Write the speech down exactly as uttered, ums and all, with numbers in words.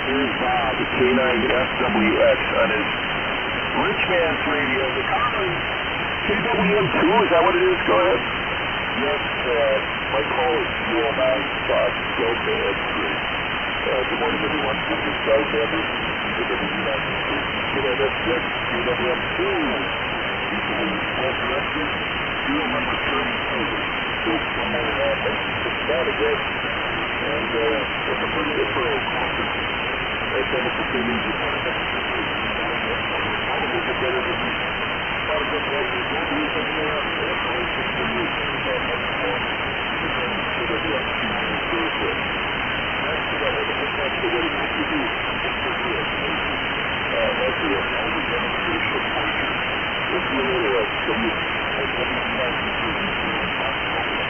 Here's Bob, K nine S W X on his Rich Man's Radio. The common K W M two, is that what it is? Go ahead. Yes, uh, my call is two oh nine dot Delta X three. Uh, good morning, everyone. This is Guy Sanders. K W M two. K W M two. Well directed. Serial number thirty-two. Still somewhere around six down again. And uh, it's a pretty good for a conference. That's almost the same as you want to have. I don't think it's better than you. A lot of good guys are going to do something around there. So it's just for you. That much more. It's going to be the next few years. Thursday. That's what I have to think that's the way what you do. It's for you. Uh, that's the only demonstration portion. It's really a tribute. It's a